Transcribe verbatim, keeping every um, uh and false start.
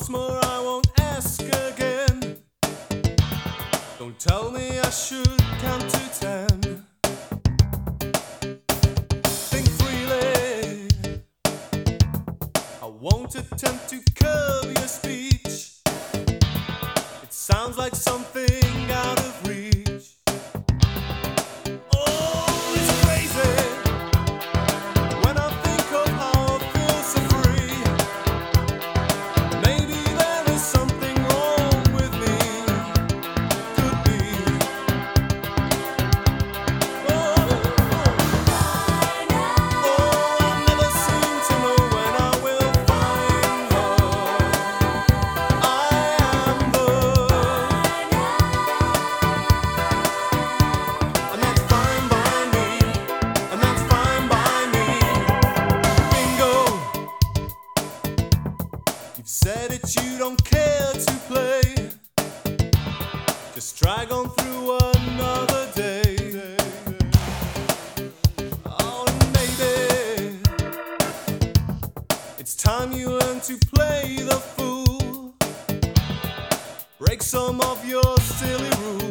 Once more I won't ask again. Don't tell me I should count to ten. Think freely. I won't attempt to curb your speech. It sounds like something out of reach. Oh, it's crazy when I think of how I feel so free. Maybe there is something wrong with me. Could be. Oh, oh, I never seem to know when I will find her. I am the, and that's fine by me, and that's fine by me. Bingo. You've said that you don't care to play. Just drag on through another day. Oh, and maybe it's time you learn to play the fool. Break some of your silly rules.